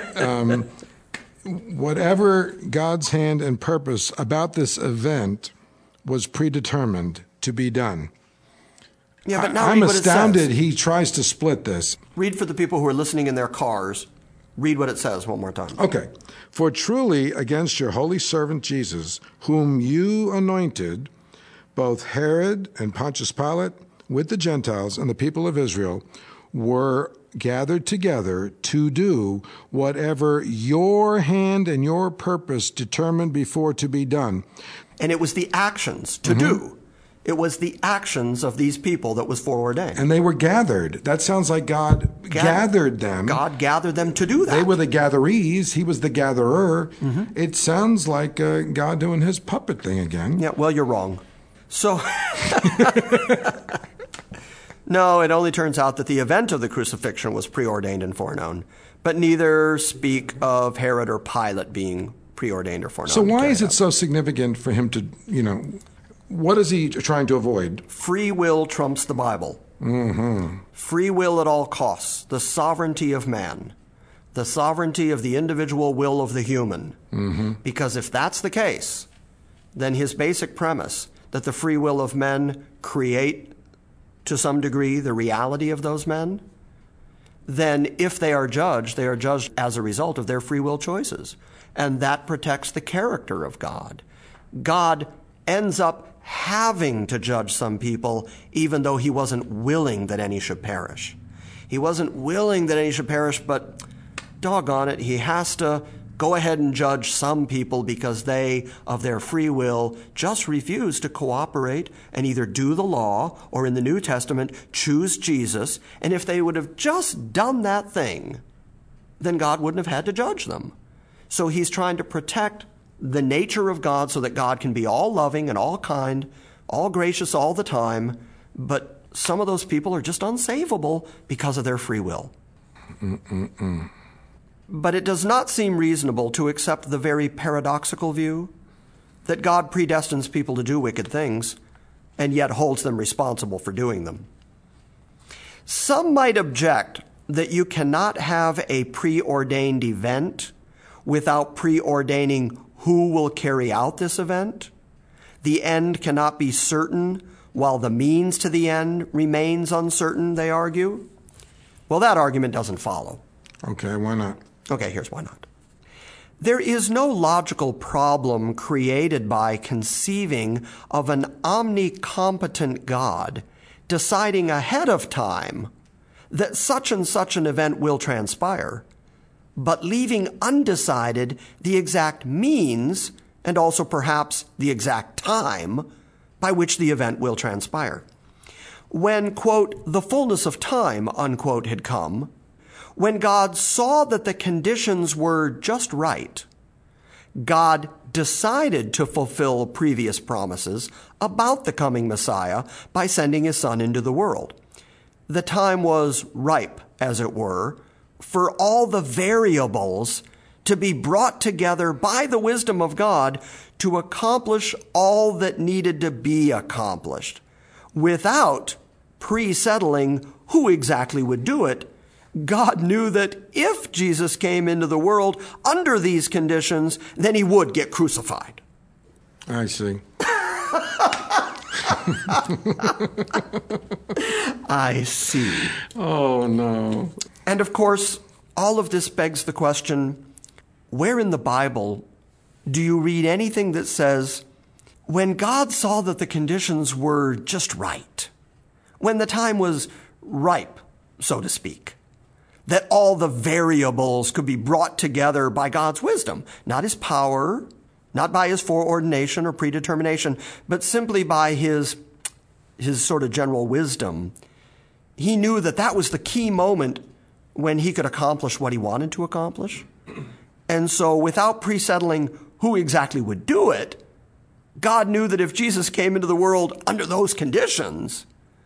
whatever God's hand and purpose about this event was predetermined to be done. Yeah, but now I'm read what astounded it says. he tries to split this. Read for the people who are listening in their cars. Read what it says one more time. Okay. For truly against your holy servant Jesus, whom you anointed, both Herod and Pontius Pilate with the Gentiles and the people of Israel were gathered together to do whatever your hand and your purpose determined before to be done. And it was the actions to do. It was the actions of these people that was foreordained. And they were gathered. That sounds like God gathered them. God gathered them to do that. They were the gatherees. He was the gatherer. Mm-hmm. It sounds like God doing his puppet thing again. Yeah, well, you're wrong. So, no, it only turns out that the event of the crucifixion was preordained and foreknown, but neither speak of Herod or Pilate being preordained or foreknown. So why is it so significant for him to, what is he trying to avoid? Free will trumps the Bible. Mm-hmm. Free will at all costs. The sovereignty of man. The sovereignty of the individual will of the human. Mm-hmm. Because if that's the case, then his basic premise that the free will of men create, to some degree, the reality of those men, then if they are judged as a result of their free will choices. And that protects the character of God. God ends up having to judge some people, even though he wasn't willing that any should perish. He wasn't willing that any should perish, but doggone it, he has to go ahead and judge some people because they, of their free will, just refuse to cooperate and either do the law or in the New Testament choose Jesus. And if they would have just done that thing, then God wouldn't have had to judge them. So he's trying to protect the nature of God so that God can be all loving and all kind, all gracious all the time, but some of those people are just unsavable because of their free will. But it does not seem reasonable to accept the very paradoxical view that God predestines people to do wicked things and yet holds them responsible for doing them. Some might object that you cannot have a preordained event without preordaining who will carry out this event. The end cannot be certain while the means to the end remains uncertain, they argue. Well, that argument doesn't follow. Okay, why not? Okay, here's why not. There is no logical problem created by conceiving of an omnicompetent God deciding ahead of time that such and such an event will transpire, but leaving undecided the exact means and also perhaps the exact time by which the event will transpire. When, quote, the fullness of time, unquote, had come, when God saw that the conditions were just right, God decided to fulfill previous promises about the coming Messiah by sending his Son into the world. The time was ripe, as it were, for all the variables to be brought together by the wisdom of God to accomplish all that needed to be accomplished, without pre-settling who exactly would do it. God knew that if Jesus came into the world under these conditions, then he would get crucified. I see. I see. Oh, no. And of course, all of this begs the question, where in the Bible do you read anything that says, when God saw that the conditions were just right, when the time was ripe, so to speak, that all the variables could be brought together by God's wisdom, not his power, not by his foreordination or predetermination, but simply by his sort of general wisdom. He knew that that was the key moment when he could accomplish what he wanted to accomplish. And so without pre-settling who exactly would do it, God knew that if Jesus came into the world under those conditions,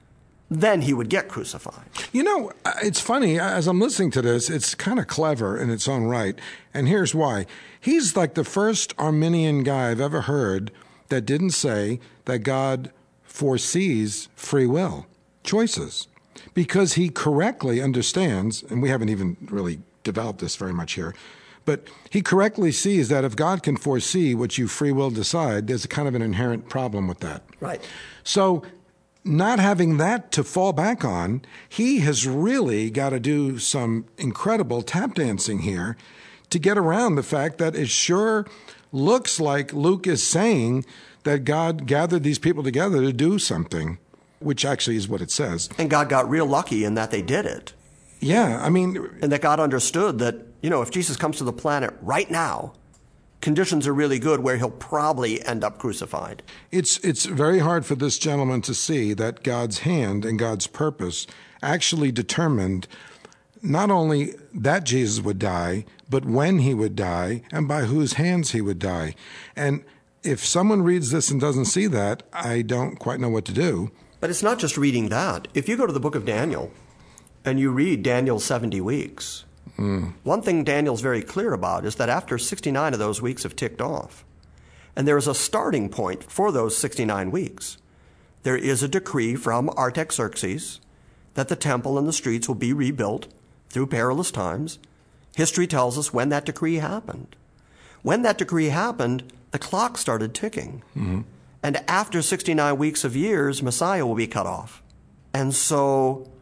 then he would get crucified. You know, it's funny, as I'm listening to this, it's kind of clever in its own right. And here's why. He's like the first Arminian guy I've ever heard that didn't say that God foresees free will choices, because he correctly understands, and we haven't even really developed this very much here, but he correctly sees that if God can foresee what you free will decide, there's a kind of an inherent problem with that. Right. So not having that to fall back on, he has really got to do some incredible tap dancing here to get around the fact that it sure looks like Luke is saying that God gathered these people together to do something, which actually is what it says. And God got real lucky in that they did it. Yeah, I mean... And that God understood that, you know, if Jesus comes to the planet right now, conditions are really good where he'll probably end up crucified. It's very hard for this gentleman to see that God's hand and God's purpose actually determined not only that Jesus would die, but when he would die and by whose hands he would die. And if someone reads this and doesn't see that, I don't quite know what to do. But it's not just reading that. If you go to the book of Daniel and you read Daniel's 70 weeks, one thing Daniel's very clear about is that after 69 of those weeks have ticked off, and there is a starting point for those 69 weeks, there is a decree from Artaxerxes that the temple and the streets will be rebuilt through perilous times. History tells us when that decree happened. When that decree happened, the clock started ticking. Mm-hmm. And after 69 weeks of years, Messiah will be cut off. And so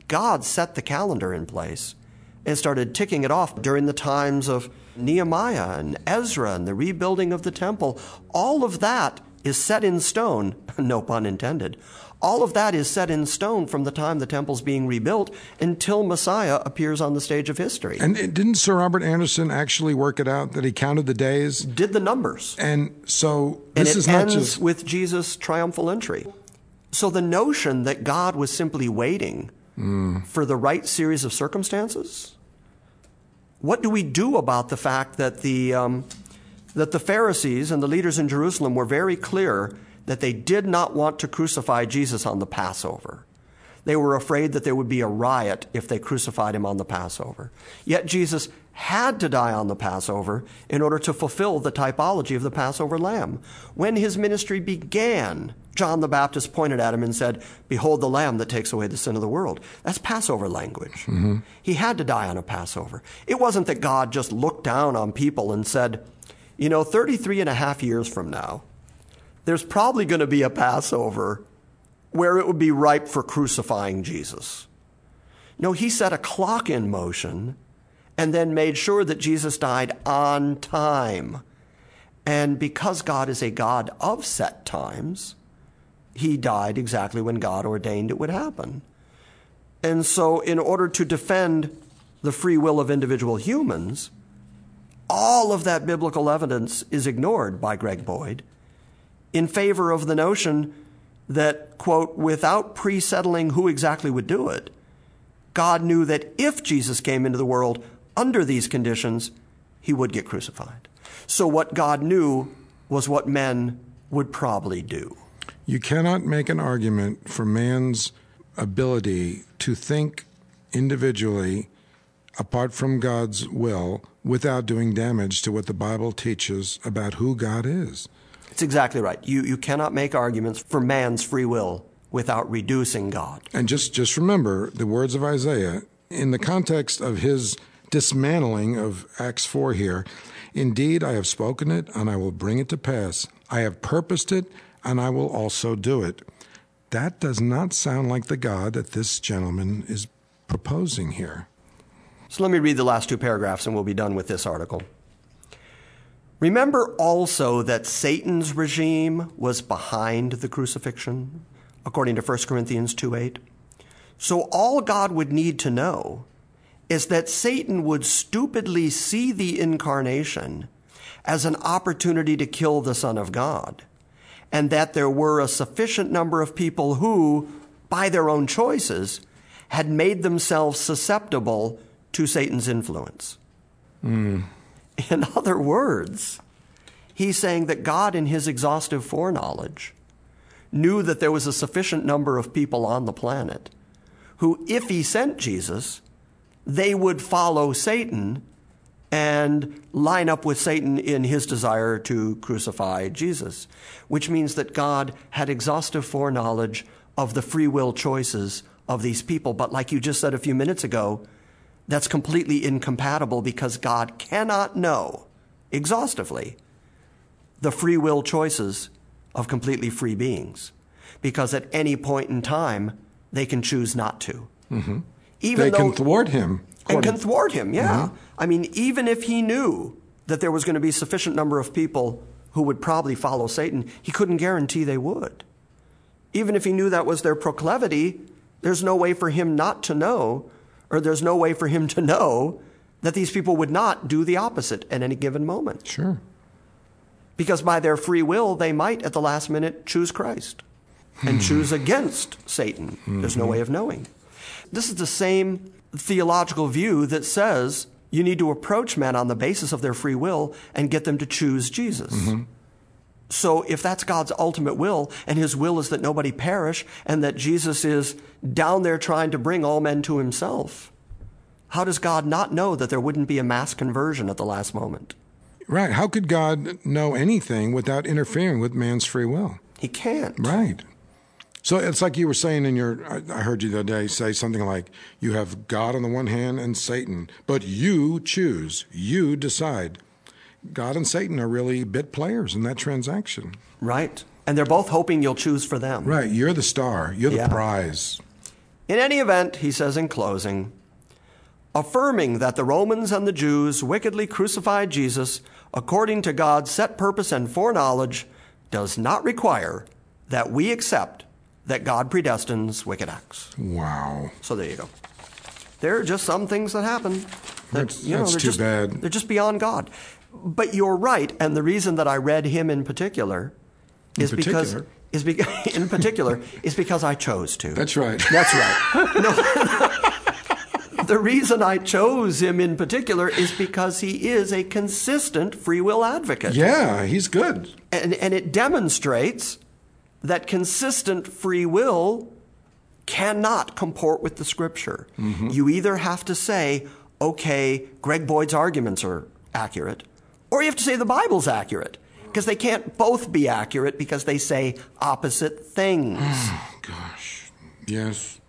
God set the calendar in place and started ticking it off during the times of Nehemiah and Ezra and the rebuilding of the temple. All of that is set in stone, no pun intended. All of that is set in stone from the time the temple's being rebuilt until Messiah appears on the stage of history. And didn't Sir Robert Anderson actually work it out, that he counted the days? Did the numbers. And so this is not ends just with Jesus' triumphal entry. So the notion that God was simply waiting for the right series of circumstances, what do we do about the fact that the Pharisees and the leaders in Jerusalem were very clear that they did not want to crucify Jesus on the Passover? They were afraid that there would be a riot if they crucified him on the Passover. Yet Jesus had to die on the Passover in order to fulfill the typology of the Passover lamb. When his ministry began, John the Baptist pointed at him and said, "Behold the Lamb that takes away the sin of the world." That's Passover language. Mm-hmm. He had to die on a Passover. It wasn't that God just looked down on people and said, 33 and a half years from now, there's probably going to be a Passover where it would be ripe for crucifying Jesus. No, he set a clock in motion and then made sure that Jesus died on time. And because God is a God of set times, he died exactly when God ordained it would happen. And so in order to defend the free will of individual humans, all of that biblical evidence is ignored by Greg Boyd in favor of the notion that, quote, without pre-settling who exactly would do it, God knew that if Jesus came into the world under these conditions, he would get crucified. So what God knew was what men would probably do. You cannot make an argument for man's ability to think individually apart from God's will without doing damage to what the Bible teaches about who God is. It's exactly right. You cannot make arguments for man's free will without reducing God. And just remember the words of Isaiah in the context of his dismantling of Acts 4 here. Indeed, I have spoken it, and I will bring it to pass. I have purposed it, and I will also do it. That does not sound like the God that this gentleman is proposing here. So let me read the last two paragraphs, and we'll be done with this article. Remember also that Satan's regime was behind the crucifixion, according to 1 Corinthians 2:8. So all God would need to know is that Satan would stupidly see the incarnation as an opportunity to kill the Son of God, and that there were a sufficient number of people who, by their own choices, had made themselves susceptible to Satan's influence. In other words, he's saying that God, in his exhaustive foreknowledge, knew that there was a sufficient number of people on the planet who, if he sent Jesus, they would follow Satan and line up with Satan in his desire to crucify Jesus, which means that God had exhaustive foreknowledge of the free will choices of these people. But like you just said a few minutes ago, that's completely incompatible because God cannot know exhaustively the free will choices of completely free beings, because at any point in time, they can choose not to. Mm-hmm. They can thwart him. And can thwart him, yeah. Mm-hmm. I mean, even if he knew that there was going to be a sufficient number of people who would probably follow Satan, he couldn't guarantee they would. Even if he knew that was their proclivity, there's no way for him not to know, or there's no way for him to know that these people would not do the opposite at any given moment. Sure. Because by their free will, they might at the last minute choose Christ and choose against Satan. Mm-hmm. There's no way of knowing. This is the same theological view that says you need to approach men on the basis of their free will and get them to choose Jesus. Mm-hmm. So if that's God's ultimate will, and his will is that nobody perish, and that Jesus is down there trying to bring all men to himself, how does God not know that there wouldn't be a mass conversion at the last moment? Right. How could God know anything without interfering with man's free will? He can't. Right. So it's like you were saying I heard you the other day say something like, you have God on the one hand and Satan, but you choose, you decide. God and Satan are really bit players in that transaction. Right. And they're both hoping you'll choose for them. Right. You're the star. You're the prize. In any event, he says in closing, affirming that the Romans and the Jews wickedly crucified Jesus according to God's set purpose and foreknowledge does not require that we accept that God predestines wicked acts. Wow. So there you go. There are just some things that happen. That's too bad. They're just beyond God. But you're right, and the reason that I read him in particular is because I chose to. That's right. That's right. No, the reason I chose him in particular is because he is a consistent free will advocate. Yeah, he's good. And it demonstrates that consistent free will cannot comport with the Scripture. Mm-hmm. You either have to say, okay, Greg Boyd's arguments are accurate, or you have to say the Bible's accurate, because they can't both be accurate because they say opposite things. Oh, gosh. Yes.